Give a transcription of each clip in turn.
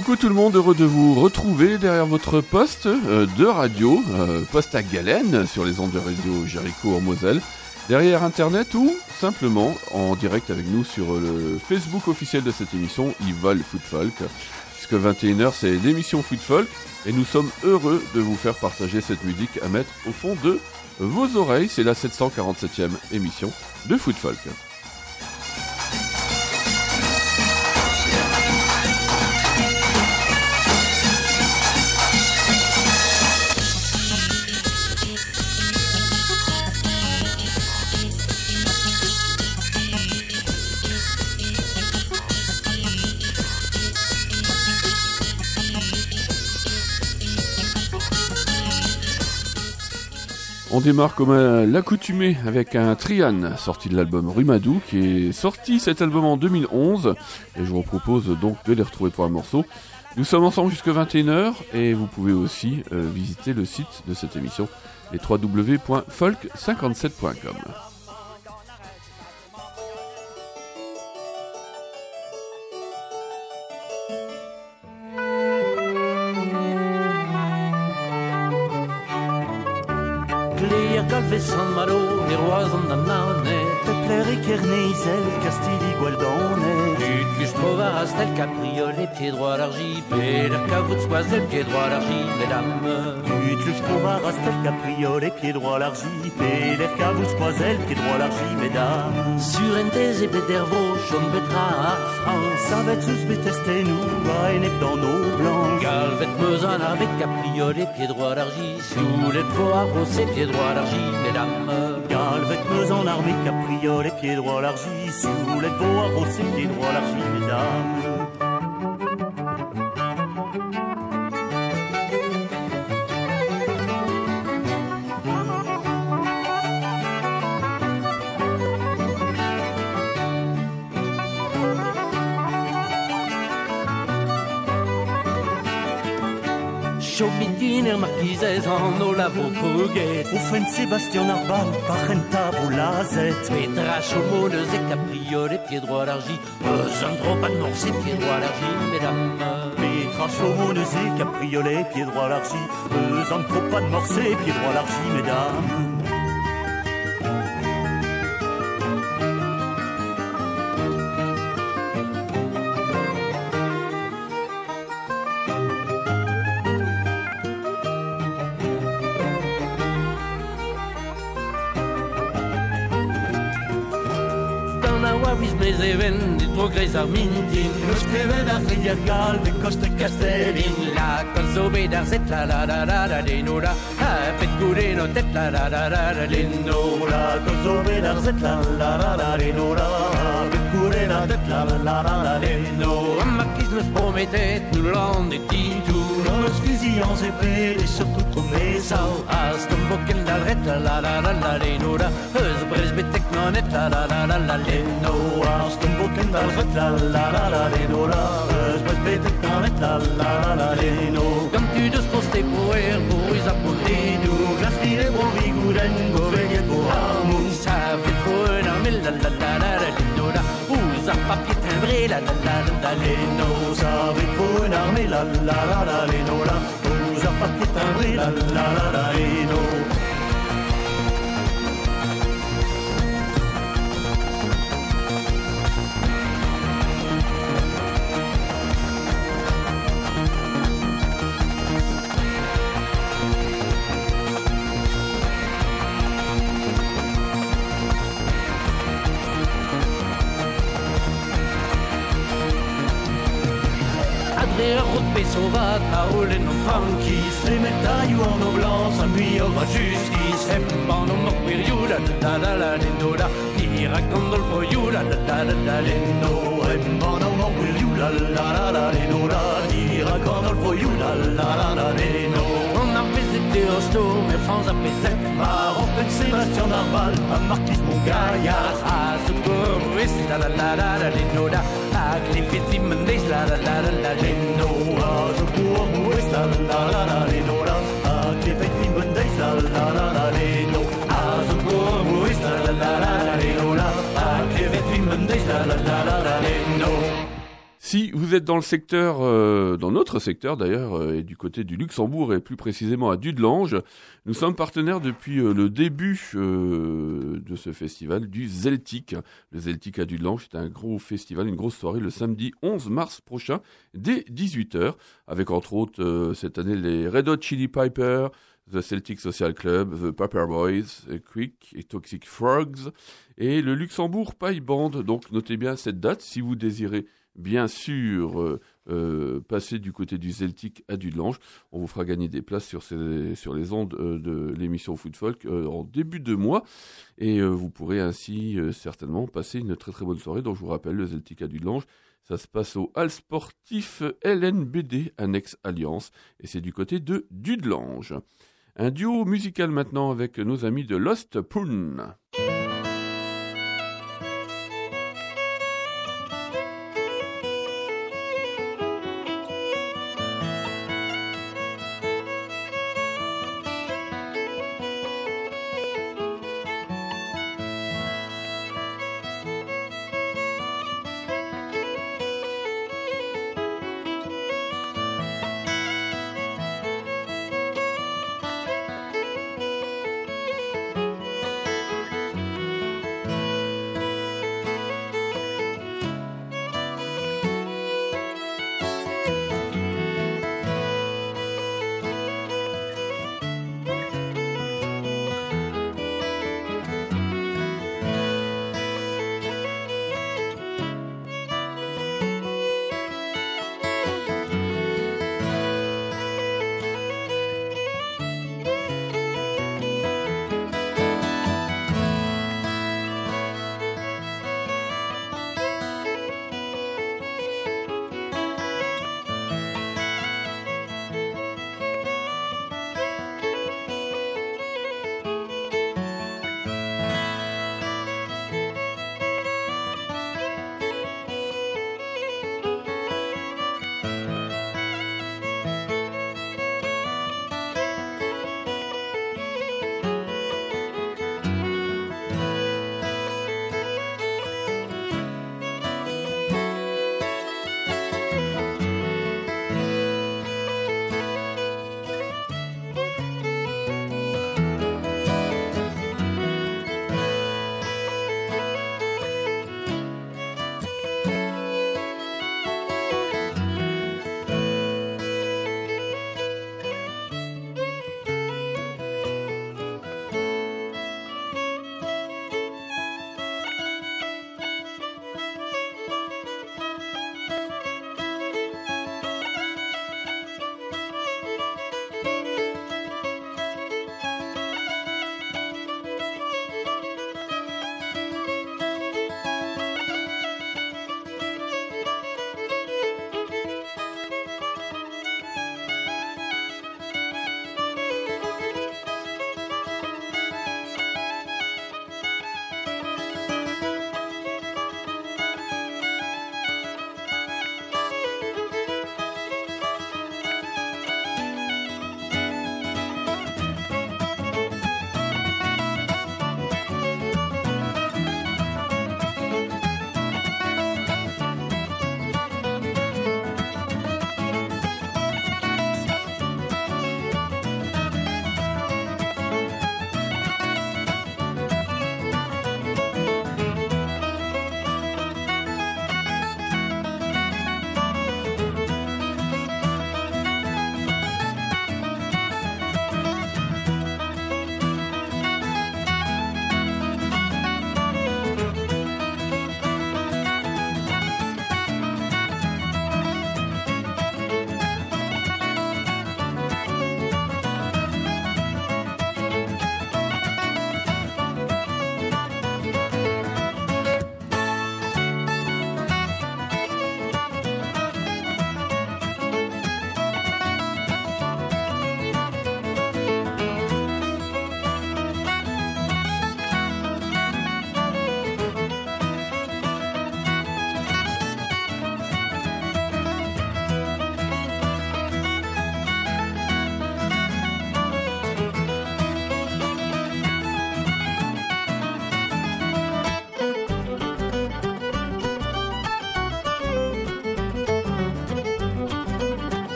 coucou tout le monde, heureux de vous retrouver derrière votre poste de radio, poste à Galène sur les ondes de radio Jéricho en Moselle, derrière internet ou simplement en direct avec nous sur le Facebook officiel de cette émission, Yval Foot Folk, puisque 21h c'est l'émission Foot Folk et nous sommes heureux de vous faire partager cette musique à mettre au fond de vos oreilles. C'est la 747e émission de Foot Folk. On démarre comme à l'accoutumée avec un Trian sorti de l'album Rumadou qui est sorti cet album en 2011 et je vous propose donc de les retrouver pour un morceau. Nous sommes ensemble jusqu'à 21h et vous pouvez aussi visiter le site de cette émission, les www.folk57.com. San Malo, les rois en Danane, Pepler et Kerneisel, Castille, Gualdone, Tutluche, Provaras, tel Capriole, pieds droits l'argile, Péler, Cavout, Soisel, pieds droits l'argile, mesdames. Tutluche, Provaras, tel Capriole, pieds droits l'argile, Péler, Cavout, Soisel, pieds droits l'argile, mesdames. Sur Entez et Bedervaux, Chaume Betra, France, avec sous Betesté, nous, à Enep dans nos blancs. Galvet, Meusan, avec Capriole, pieds droits l'argile, sous les Poirs, c'est pieds droits l'argile, mesdames. Galvet, Meusan, armée, Capriole, pieds droits l'argile, sous les Poirs, c'est pieds droits l'argile, mesdames. Chaumitiner marquises en Olavo Poguet, Offen Sébastien Arbal, Parenta Boulazet, Petra Chaumones et Capriole, pieds droits l'argile, Besoin trop pas de morcer, pieds droits l'argile, mesdames. Petra Chaumones et Capriole, pieds droits l'argile, Besoin trop pas de morcer, pieds droits l'argile, mesdames. Les événements du progrès armintin, le scriven à Riergal, de Costa Castellin, la consommée d'Arzet, la lenora, a pet gouleno, tête, la leno, la consommée d'Arzet, la lenora, a pet gouleno, tête, la leno. Un marquis nous promettait, nous l'en est-il tout, nos fusillants épais, et surtout trop messaux, a stomboken d'Alret, la lenora, eus bresbetek nonet, la leno. Arston boken dal ret la leno la Eus betet nanet la leno. Comme tu de sposte poer pour ils apporter-nous Glas file bon vigouren goveillet pour amour. Ça fait trop un armé la leno la Vous a papier timbré la leno. Ça fait trop un armé la leno la Vous a papier timbré la leno. Sauvat, Paul et nos franquis, les médailles en nos blancs, s'appuient au justice, et pendant nos périodes, la leno la, qui raconte le foyou, la leno, et pendant nos périodes, la leno la, qui raconte le foyou, la leno. On a visité Osto, mais France a pesé, Maroc, Sébastien Arbal, à Marquis Mongaillard, à Soukourwis, la leno la, à Cliffy Mendes, la leno. Soukourwis, la leno la, à Cliffy Mendes, la leno. À Soukourwis, la leno la, à Cliffy Mendes, la leno. Si vous êtes dans le secteur, dans notre secteur d'ailleurs, et du côté du Luxembourg et plus précisément à Dudelange, nous sommes partenaires depuis le début de ce festival du Zeltic. Le Zeltic à Dudelange, c'est un gros festival, une grosse soirée le samedi 11 mars prochain dès 18h, avec entre autres cette année les Red Hot Chili Pipers, The Celtic Social Club, The Paper Boys, Quick et Toxic Frogs, et le Luxembourg Pie Band. Donc notez bien cette date si vous désirez bien sûr passer du côté du Celtic à Dudelange. On vous fera gagner des places sur les ondes de l'émission Food Folk en début de mois, et vous pourrez ainsi certainement passer une très très bonne soirée. Donc je vous rappelle, le Celtic à Dudelange, ça se passe au Hall Sportif LNBD Annexe Alliance, et c'est du côté de Dudelange. Un duo musical maintenant avec nos amis de Lost Poon.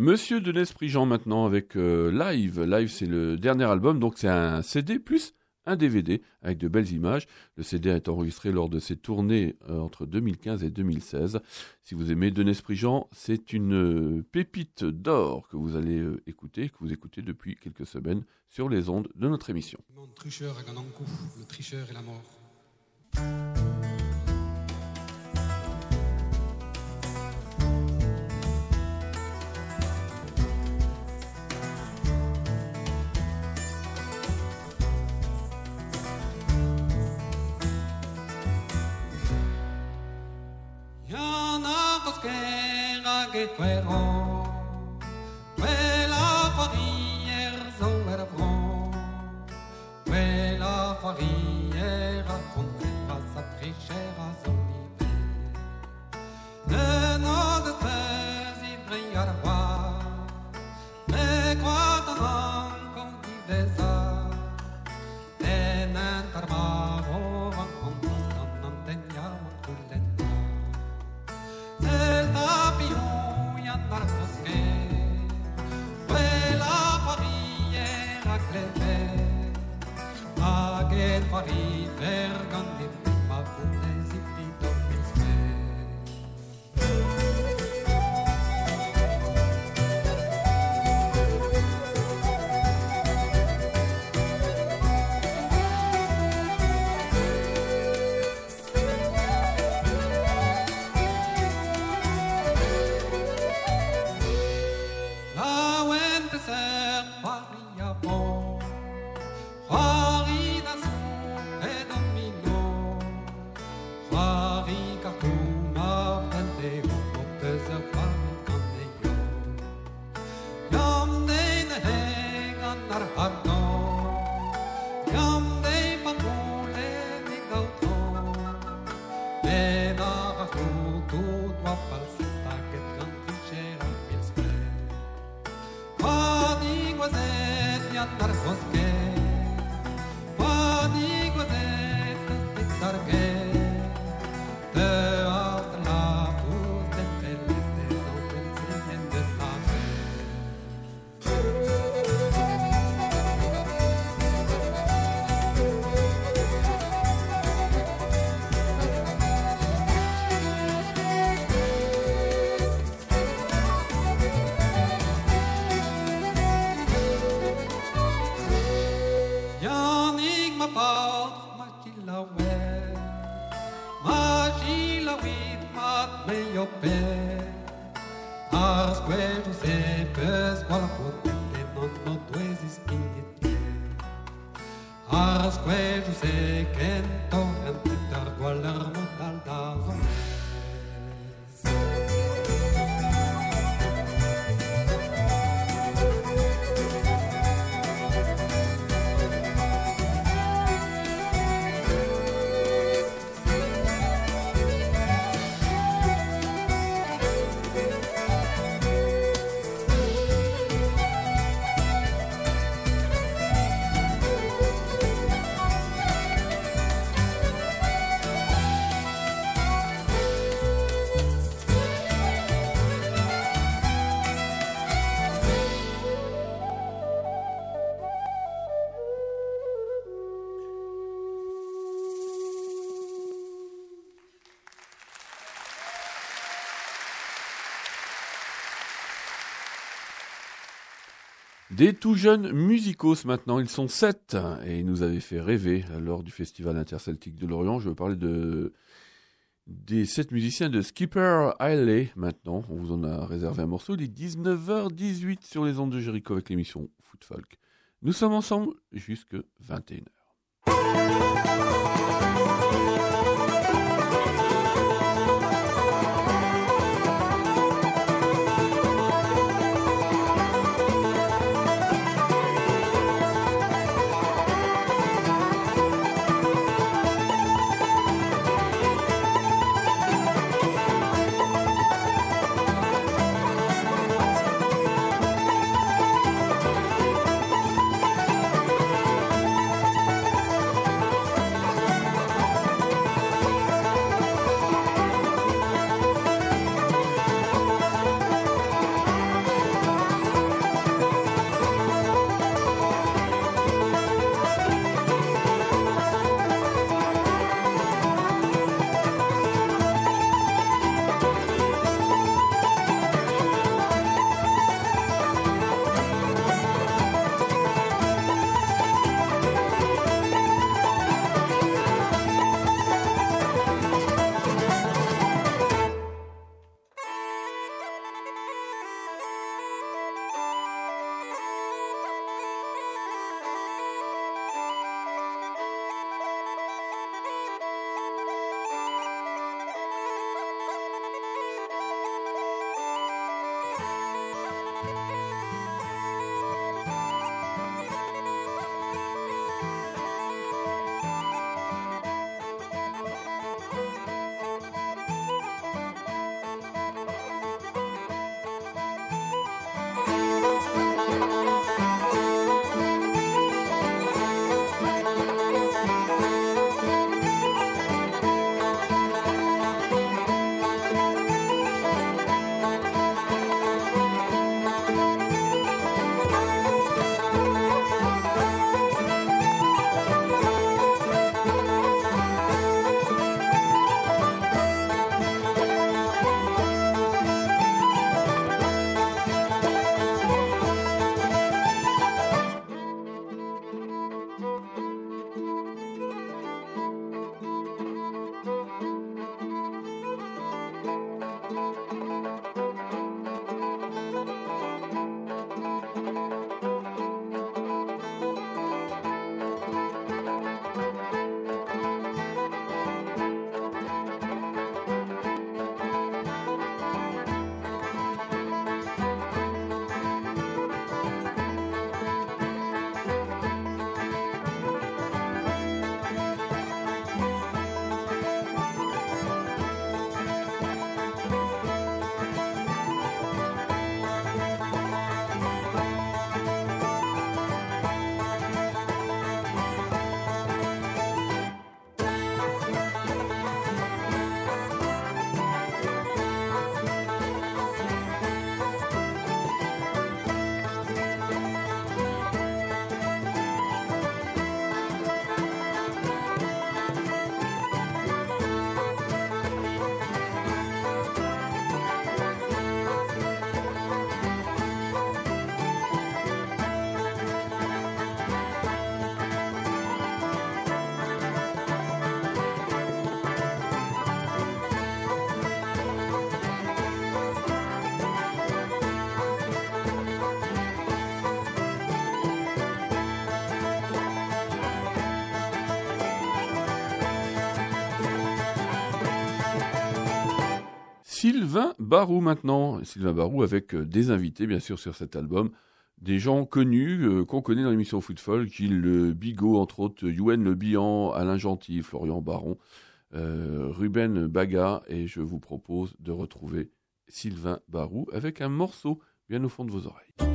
Monsieur Denis Prigent maintenant avec Live. Live, c'est le dernier album, donc c'est un CD plus un DVD avec de belles images. Le CD a été enregistré lors de ses tournées entre 2015 et 2016. Si vous aimez Denis Prigent, c'est une pépite d'or que vous allez écouter, que vous écoutez depuis quelques semaines sur les ondes de notre émission. Mon tricheur à Ganankou, le tricheur et la mort. Fuero, fue la farrière zover vron, fue la farrière raconter à sa trichère à son hiver. De nos espèces il brille à la voix, mais quoi t'en qu'on dit ça, et n'intermaro rencontre qu'en entenia mon coulette. C'est le papillon. Paris, Vergandi, ma Funesi, Pito, La Wente ser Paris a bon, Paris dans Des tout jeunes musicos maintenant, ils sont 7 et ils nous avaient fait rêver lors du Festival interceltique de Lorient. Je veux parler des 7 musiciens de Skipper Alley maintenant. On vous en a réservé un morceau, il est 19h18 sur les ondes de Jéricho avec l'émission Foot Folk. Nous sommes ensemble jusque 21h. Sylvain Barou maintenant. Sylvain Barou avec des invités, bien sûr, sur cet album. Des gens connus, qu'on connaît dans l'émission Footfall, Gilles Bigot, entre autres, Youen Le Bihan, Alain Gentil, Florian Baron, Ruben Baga. Et je vous propose de retrouver Sylvain Barou avec un morceau bien au fond de vos oreilles.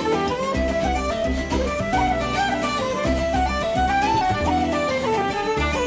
Thank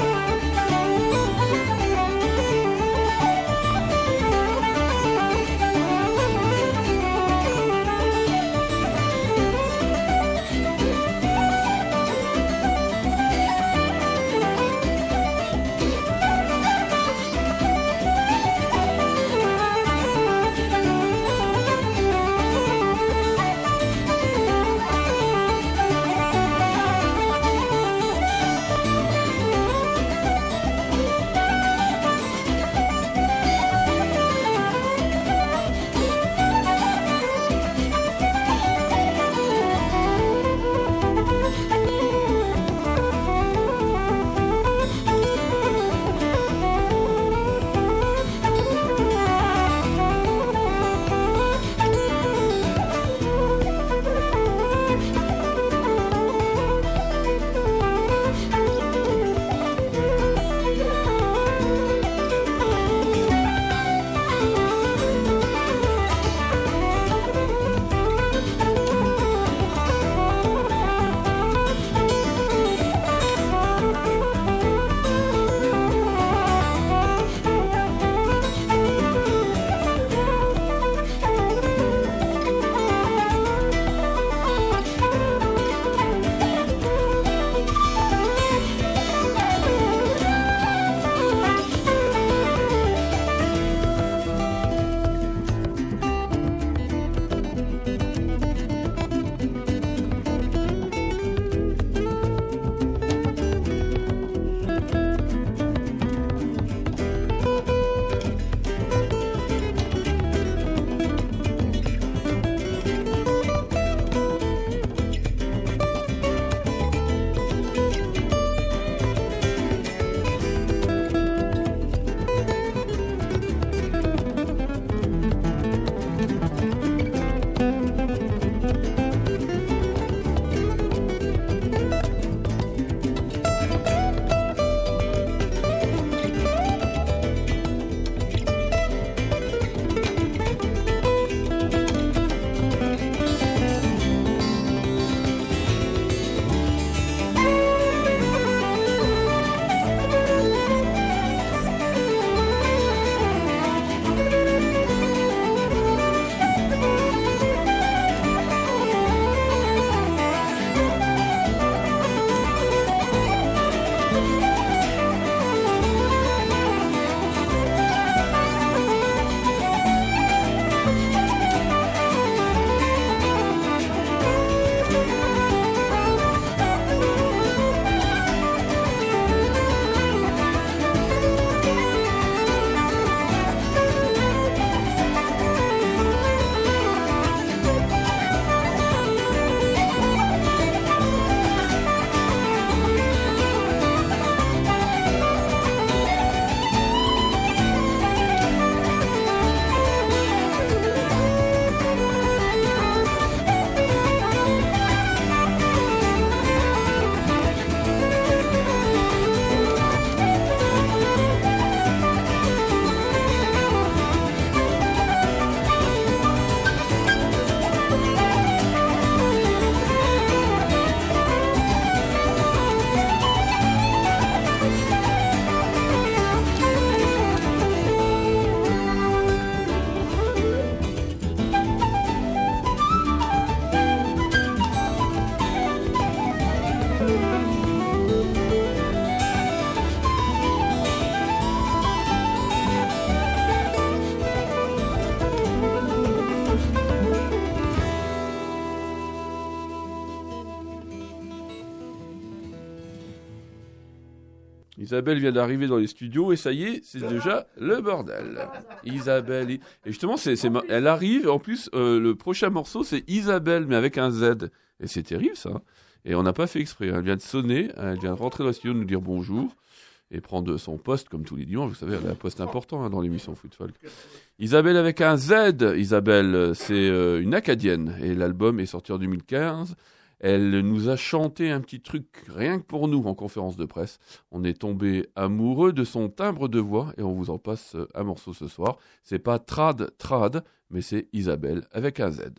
Isabelle vient d'arriver dans les studios et ça y est, c'est déjà le bordel. Isabelle. Et justement, elle arrive. En plus, le prochain morceau, c'est Isabelle, mais avec un Z. Et c'est terrible, ça. Et on n'a pas fait exprès. Elle vient de sonner, elle vient de rentrer dans le studio, nous dire bonjour et prendre son poste comme tous les dimanches. Vous savez, elle a un poste important dans l'émission Foot Folk. Isabelle avec un Z. Isabelle, c'est une Acadienne et l'album est sorti en 2015. Elle nous a chanté un petit truc rien que pour nous en conférence de presse. On est tombé amoureux de son timbre de voix et on vous en passe un morceau ce soir. C'est pas Trad, mais c'est Isabelle avec un Z.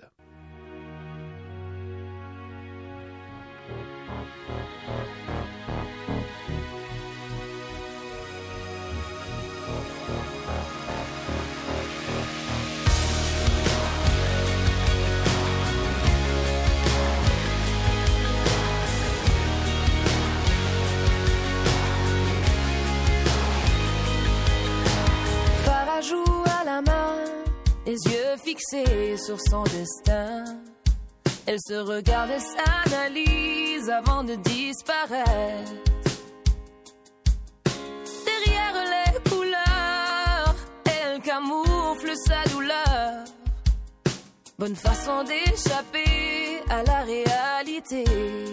Les yeux fixés sur son destin, elle se regarde et s'analyse avant de disparaître. Derrière les couleurs, elle camoufle sa douleur. Bonne façon d'échapper à la réalité.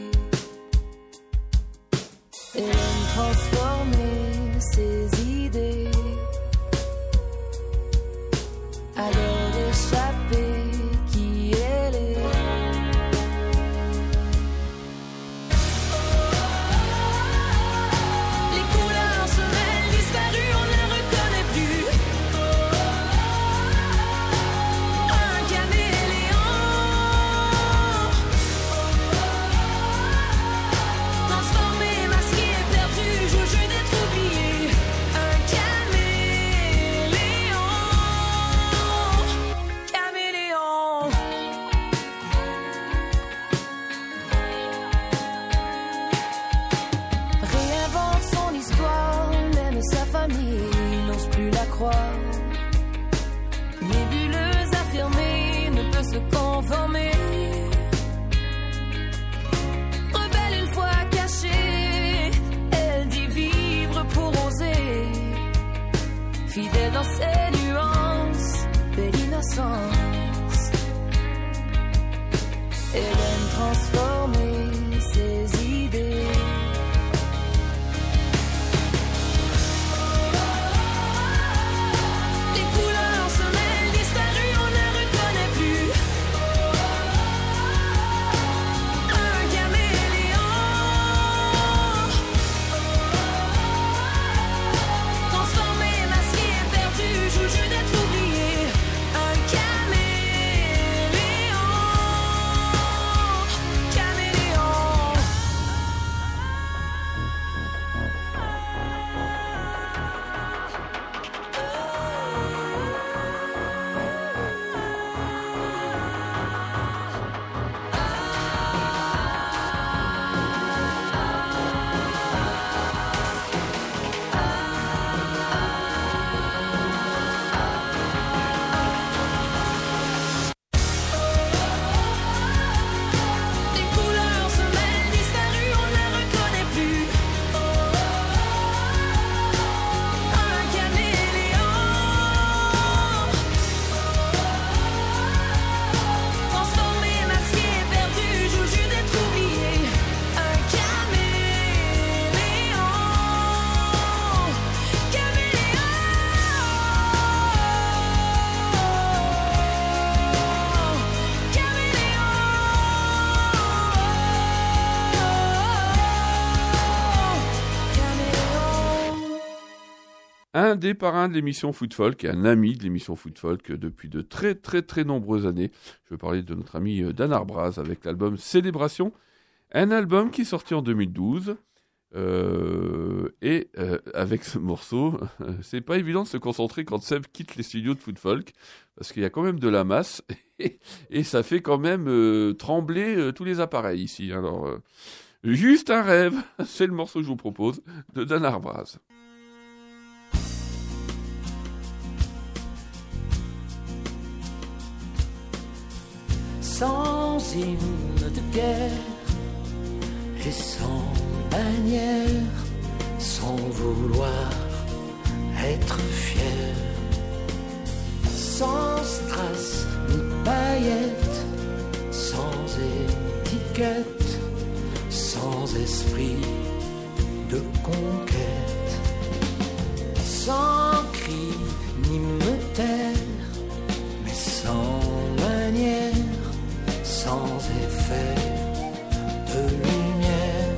Elle aime transformer ses idées. Alors échapper qui elle est. Les couleurs se mêlent, disparues, on ne les reconnaît plus. Un caméléon, transformé, masqué, perdu, joue le jeu d'être oublié. Un n'ose plus la croire. Nébuleuse affirmée, ne peut se conformer. Rebelle une fois cachée, elle dit vivre pour oser. Fidèle dans ses nuances, belle innocence. Elle aime transformer ses idées. Un des parrains de l'émission Foot Folk et un ami de l'émission Foot Folk depuis de très très très nombreuses années. Je veux parler de notre ami Dan Arbraz avec l'album Célébration, un album qui est sorti en 2012 et avec ce morceau, c'est pas évident de se concentrer quand Seb quitte les studios de Foot Folk parce qu'il y a quand même de la masse et ça fait quand même trembler tous les appareils ici. Alors juste un rêve, c'est le morceau que je vous propose de Dan Arbraz. Sans hymne de guerre et sans bannière, sans sans vouloir être fier, sans strass ni paillettes, sans étiquette, sans esprit de conquête, sans cri ni me taire, mais sans manière, sans effet de lumière,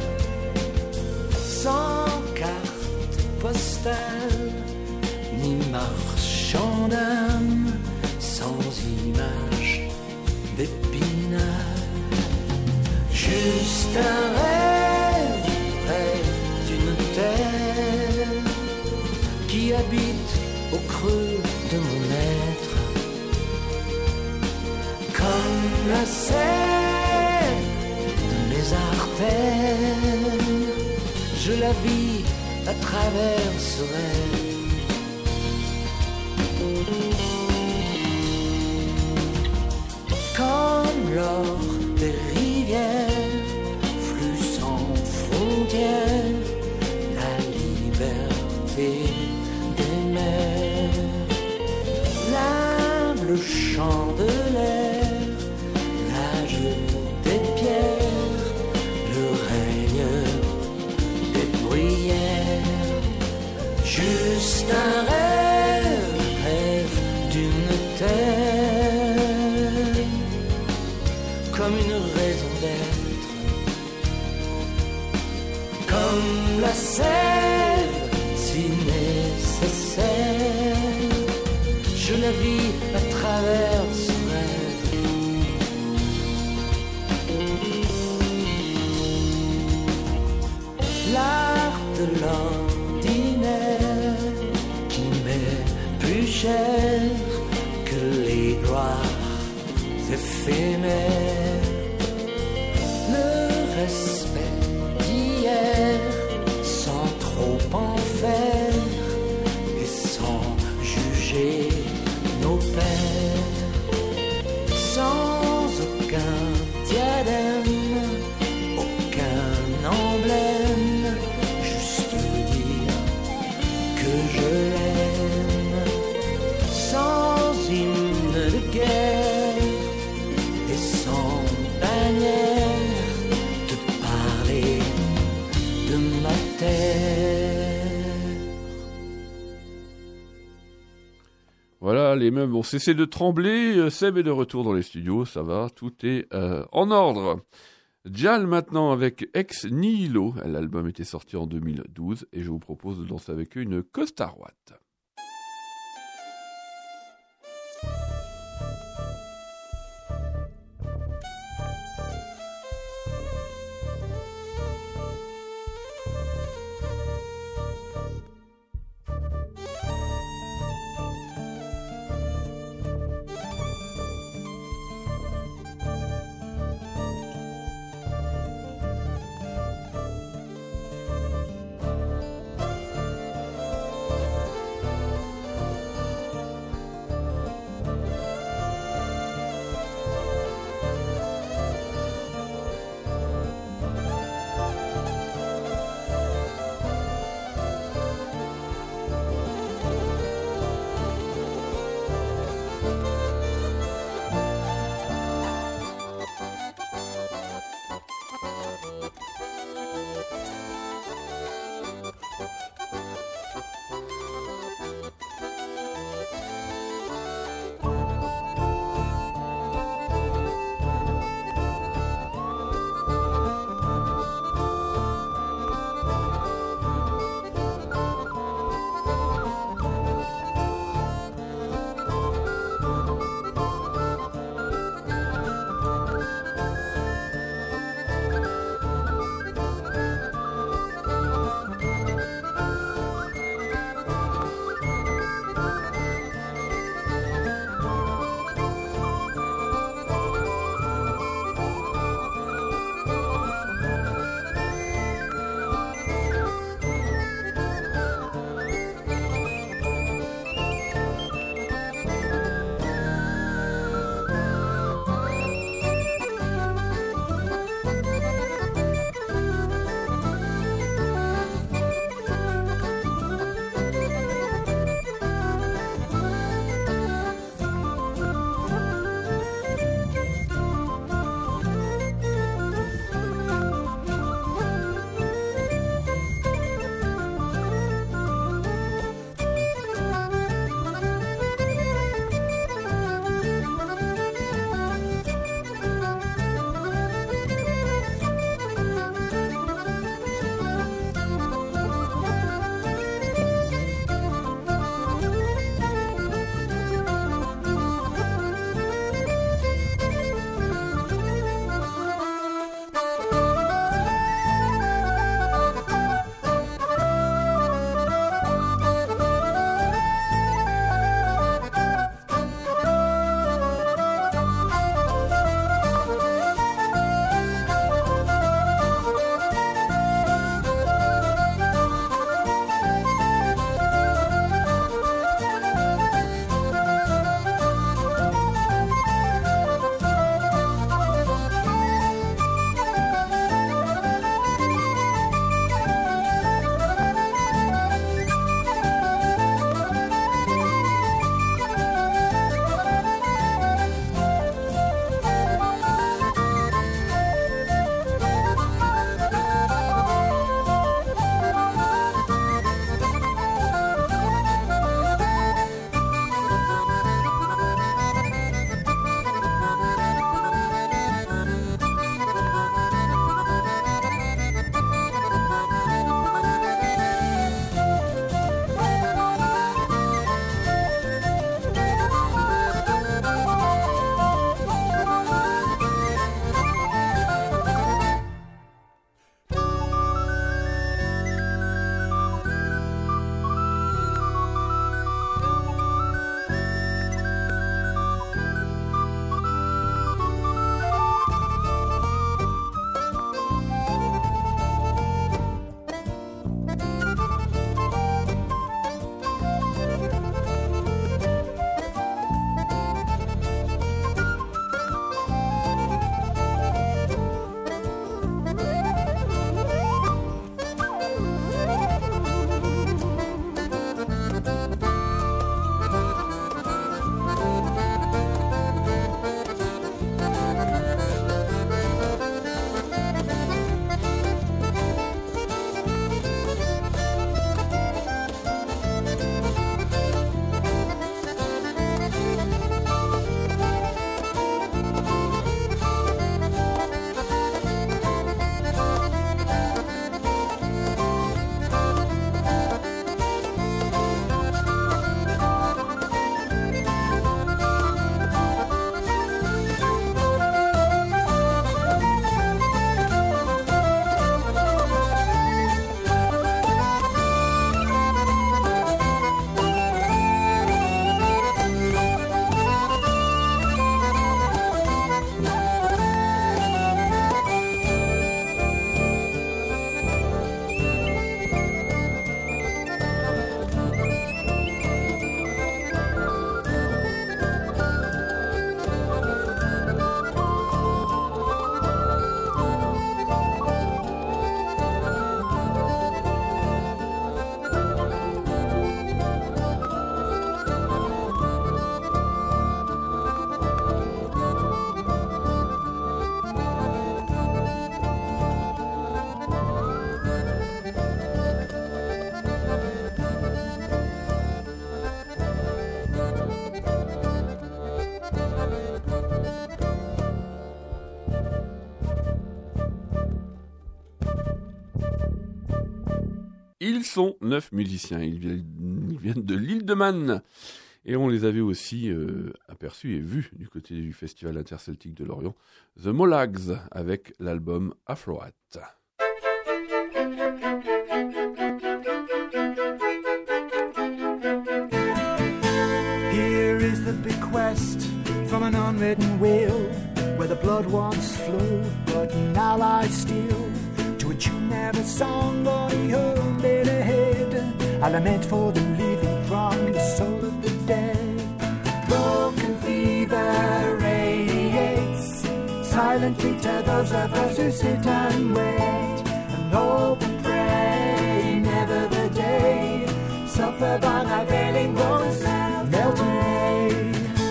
sans carte postale ni marchand d'âme, sans image d'épinal, juste un rêve, rêve d'une terre qui habite au creux de mon être, comme la sève de mes artères, je la vis à travers ce rêve. Comme l'or des rivières, flux sans frontières, la liberté des mers, l'humble chant de l'air, l'âge des pierres, le règne des bruyères, juste un rêve, rêve d'une terre, comme une raison d'être, comme la sève si nécessaire, je la vis à travers ce rêve. L'art de l'ordinaire qui m'est plus cher que les gloires éphémères, le respect d'hier sans trop en faire et sans juger nos pères, sans aucun diadème, aucun emblème, juste dire que je l'aime, sans hymne de guerre et sans bannière, de parler de ma terre. Voilà, les meubles ont cessé de trembler, Seb est de retour dans les studios, ça va, tout est en ordre. Jal maintenant avec Ex Nihilo, l'album était sorti en 2012 et je vous propose de danser avec eux une Costarouate. Ils sont 9 musiciens, ils viennent de l'île de Man. Et on les avait aussi aperçus et vus du côté du Festival interceltique de Lorient, The Molags, avec l'album Afroat. Here is the bequest from an unwritten will, where the blood once flowed, but now lies still. To a tune, never sung, only home in a head. A lament for the living from the soul of the dead. Broken fever radiates silently to those of us who sit and wait, and hope and pray, never the day suffer by thy failing bones melt away.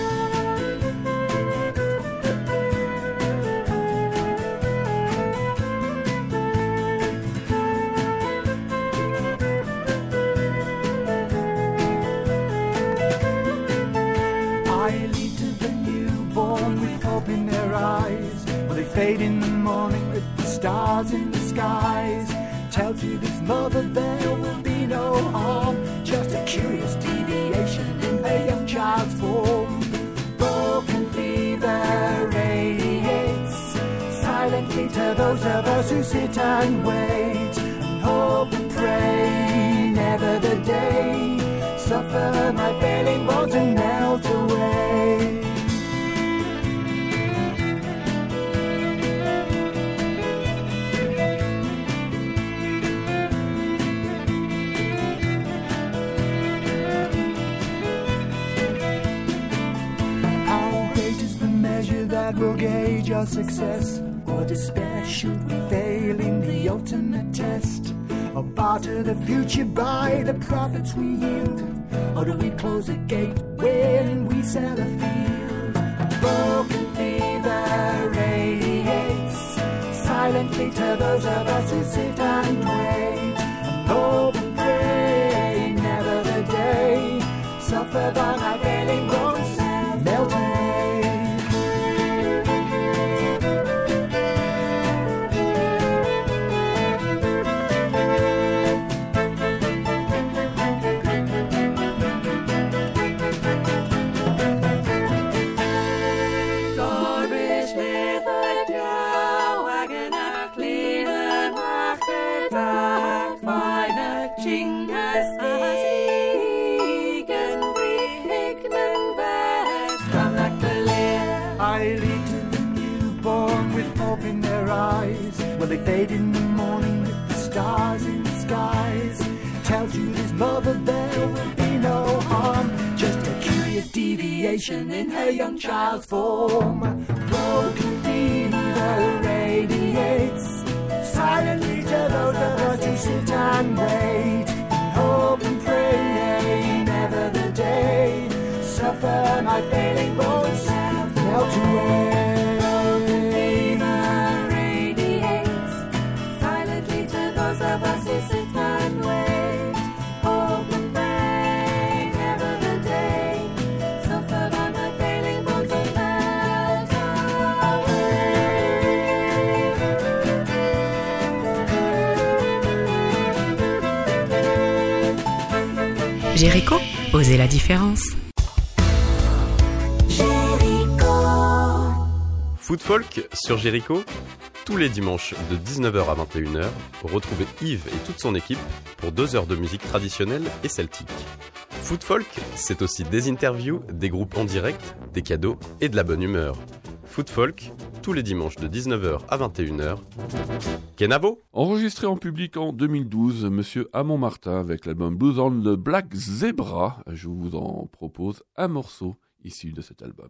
I lead to the newborn with hope in their eyes, while they fade in the morning with the stars in the skies. Tell to this mother there will be no harm, just a curious deviation in a young child's form. Broken fever radiates silently to those of us who sit and wait, and hope and pray, never the day suffer my failing bones and melt away. That will gauge our success or despair should we fail in the ultimate test, or barter the future by the profits we yield, or do we close a gate when we sell a field? Broken fever radiates silently to those of us who sit and wait, and hope and pray, never the day suffer by my failing bones melt away. Well, they fade in the morning with the stars in the skies. Tells you this mother there will be no harm, just a curious deviation in her young child's form. Broken fever radiates silently to those of us who sit and wait, and hope and pray, never the day suffer my failing bones melt away. Jericho, osez la différence. Foot Folk sur Jericho, tous les dimanches de 19h à 21h, retrouvez Yves et toute son équipe pour 2 heures de musique traditionnelle et celtique. Foot Folk, c'est aussi des interviews, des groupes en direct, des cadeaux et de la bonne humeur. Foot Folk, tous les dimanches de 19h à 21h. Kenavo. Enregistré en public en 2012, Monsieur Amon Martin avec l'album Blues on the Black Zebra. Je vous en propose un morceau issu de cet album.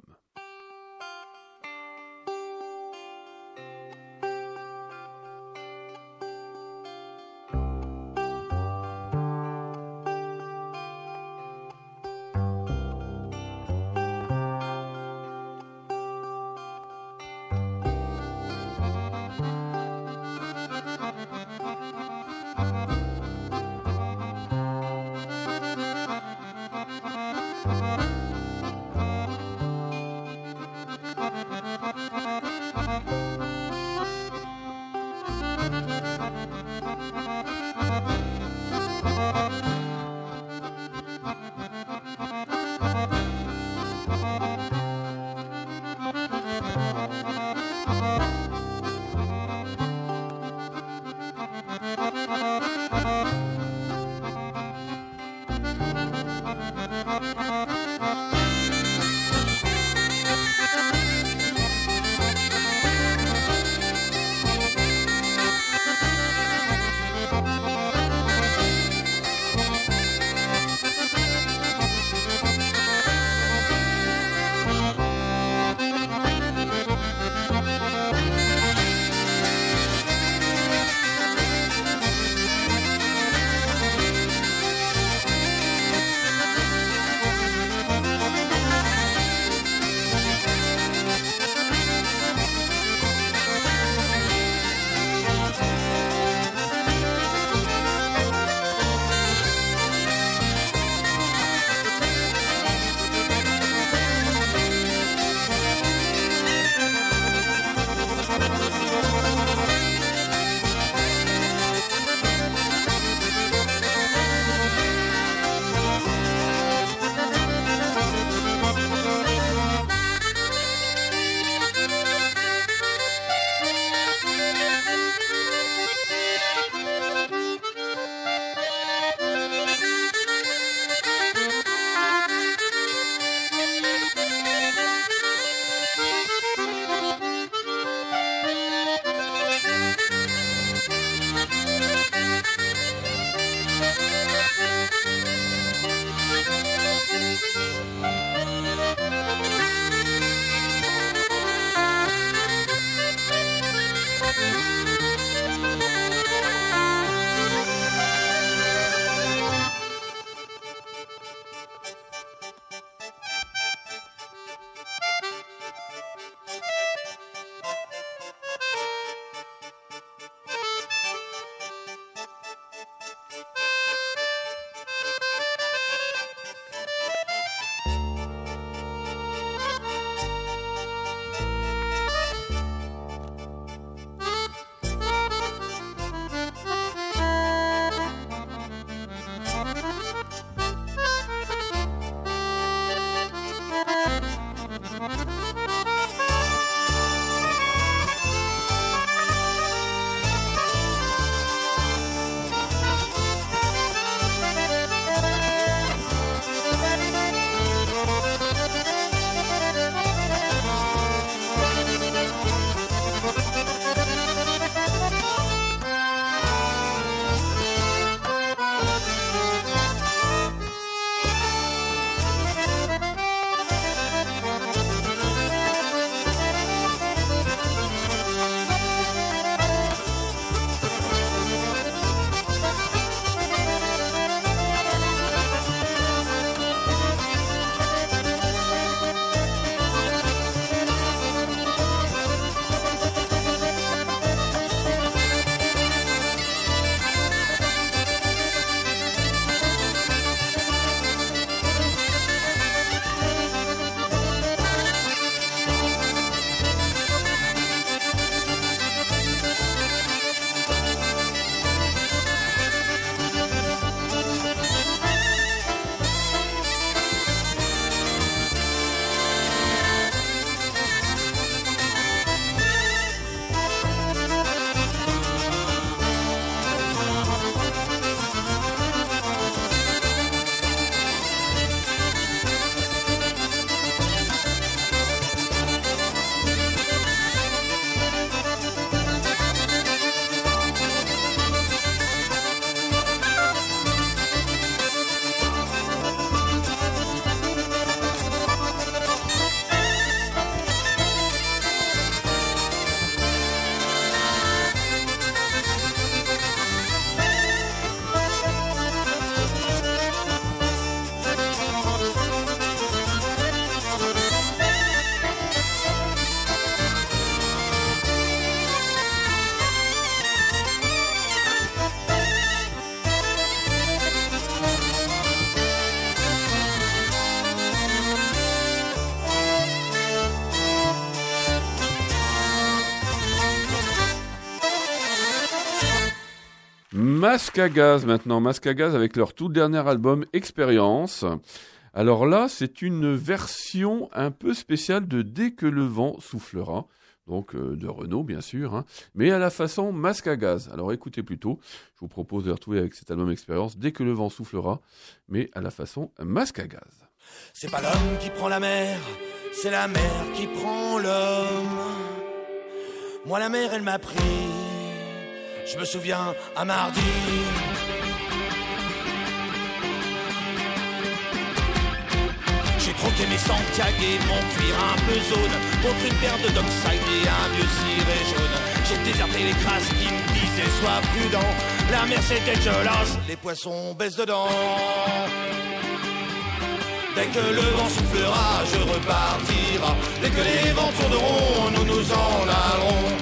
Masque à gaz maintenant, Masque à gaz avec leur tout dernier album Expérience. Alors là, c'est une version un peu spéciale de Dès que le vent soufflera, donc de Renaud bien sûr, hein, mais à la façon Masque à gaz. Alors écoutez plutôt, je vous propose de le retrouver avec cet album Expérience, Dès que le vent soufflera, mais à la façon Masque à gaz. C'est pas l'homme qui prend la mer, c'est la mer qui prend l'homme. Moi la mer elle m'a pris, je me souviens à mardi. J'ai troqué mes Santiago et mon cuir un peu zone contre une paire de Dockside et un vieux ciré jaune. J'ai déserté les crasses qui me disaient sois prudent. La mer c'était dégueulasse, les poissons baissent dedans. Dès que le vent soufflera, je repartira. Dès que les vents tourneront, nous nous en allerons.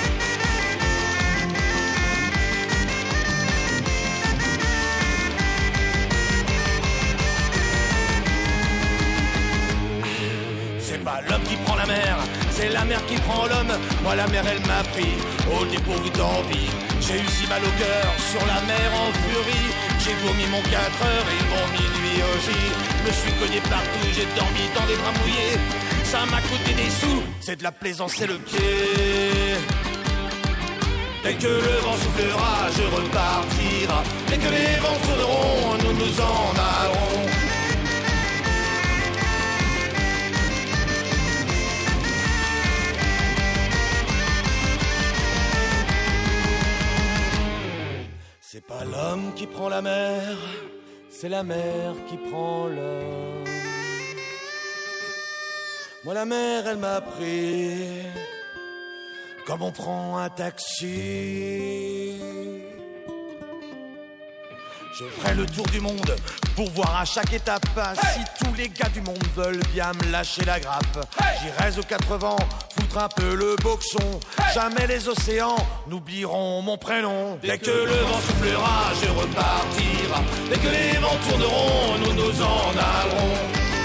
C'est pas l'homme qui prend la mer, c'est la mer qui prend l'homme. Moi la mer elle m'a pris, au dépourvu tant pis. J'ai eu si mal au cœur, sur la mer en furie. J'ai vomi mon 4 heures et mon minuit aussi. Je me suis cogné partout, j'ai dormi dans des draps mouillés. Ça m'a coûté des sous, c'est de la plaisance, c'est le pied. Dès que le vent soufflera, je repartira. Dès que les vents tourneront, nous nous en allerons. C'est pas l'homme qui prend la mer, c'est la mer qui prend l'homme. Moi la mer elle m'a pris comme on prend un taxi. Je ferai le tour du monde pour voir à chaque étape si tous les gars du monde veulent bien me lâcher la grappe. J'irai aux 4 vents foutre un peu le boxon. Jamais les océans n'oublieront mon prénom. Dès que le vent soufflera, je repartira. Dès que les vents tourneront, nous nous en allerons.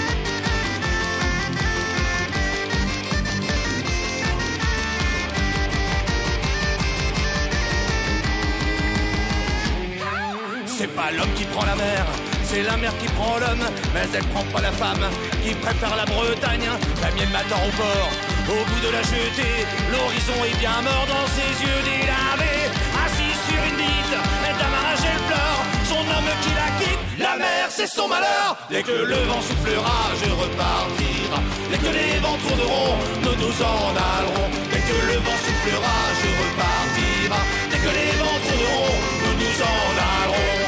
C'est pas l'homme qui prend la mer, c'est la mer qui prend l'homme. Mais elle prend pas la femme qui préfère la Bretagne. La mienne m'attend au port, au bout de la jetée. L'horizon est bien mort dans ses yeux délavés. Assis sur une bite, elle d'amarrage elle pleure. Son homme qui la quitte, la mer c'est son malheur. Dès que le vent soufflera, je repartira. Dès que les vents tourneront, nous nous en allerons. Dès que le vent soufflera, je repartira. Dès que les vents tourneront, nous nous en allerons.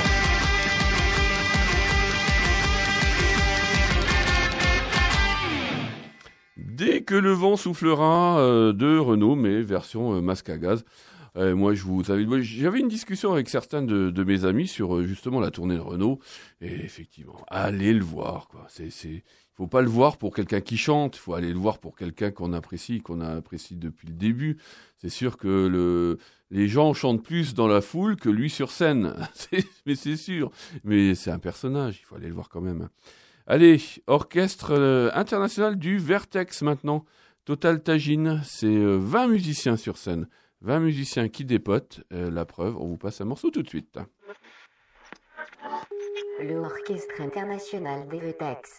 Dès que le vent soufflera de Renaud, mais version Masque à gaz. Moi, j'avais une discussion avec certains de mes amis sur justement la tournée de Renaud. Et effectivement, allez le voir, quoi. Il faut pas le voir pour quelqu'un qui chante. Il faut aller le voir pour quelqu'un qu'on apprécie depuis le début. C'est sûr que les gens chantent plus dans la foule que lui sur scène. Mais c'est sûr. Mais c'est un personnage. Il faut aller le voir quand même. Allez, orchestre international du Vertex maintenant. Total Tagine, c'est 20 musiciens sur scène. 20 musiciens qui dépotent. La preuve, on vous passe un morceau tout de suite. L'orchestre international des Vertex.